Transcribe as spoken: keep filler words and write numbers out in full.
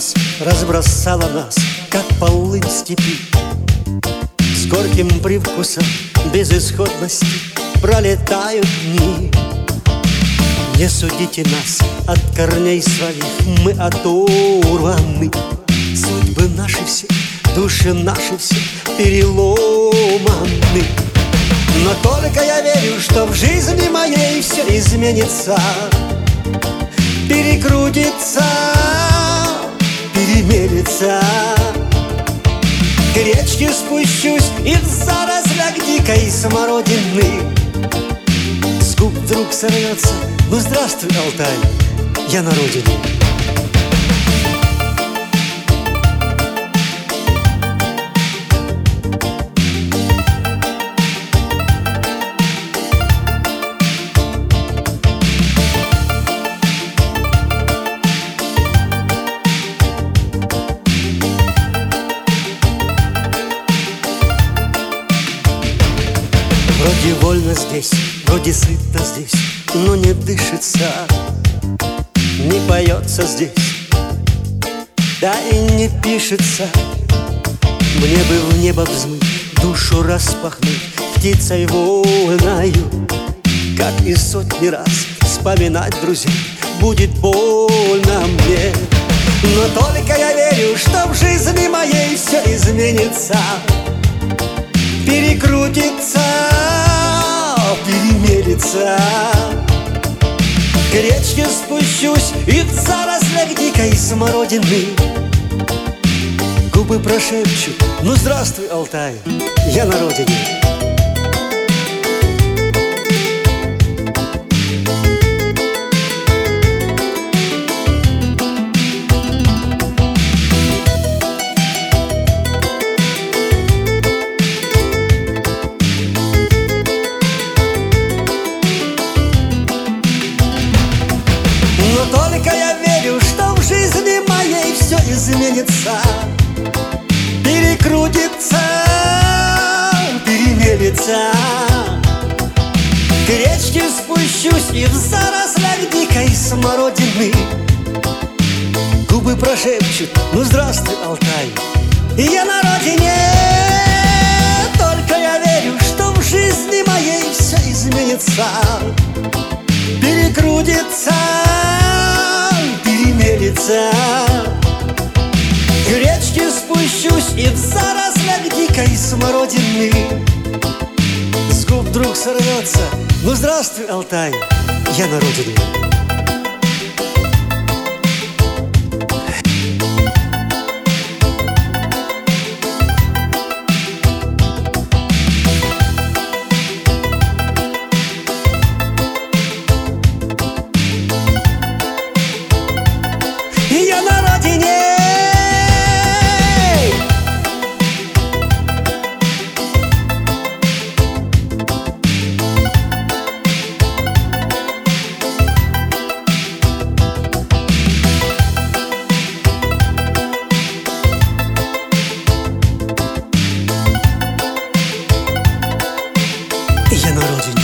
раз разбросала нас, как полынь в степи. С горьким привкусом безысходности пролетают дни. Не судите нас от корней своих, мы оторваны. Судьбы наши все, души наши все переломаны. Но только я верю, что в жизни моей все изменится, перекрутится, перемелется. К речке спущусь и в зарослях дикой смородины с губ вдруг сорвется: ну здравствуй, Алтай, я на родине. Вроде вольно здесь, вроде сытно здесь, но не дышится, не поется здесь, да и не пишется. Мне бы в небо взмыть, душу распахнуть птицей вольною, как и сотни раз вспоминать друзей будет больно мне. Но только я верю, что в жизни моей все изменится, перекрутится, перемелится. К речке спущусь и в зарослях дикой смородины губы прошепчут: ну здравствуй, Алтай, я на родине. Но только я верю, что в жизни моей все изменится, перекрутится, перемелется. К речке спущусь и в зарослях дикой смородины губы прошепчут: ну здравствуй, Алтай, я на родине. Только я верю, что в жизни моей все изменится, перекрутится, перемелится. К речке спущусь и в зарослях дикой смородины с губ вдруг сорвется: ну здравствуй, Алтай, я на родине. Я на родине. Я на родине.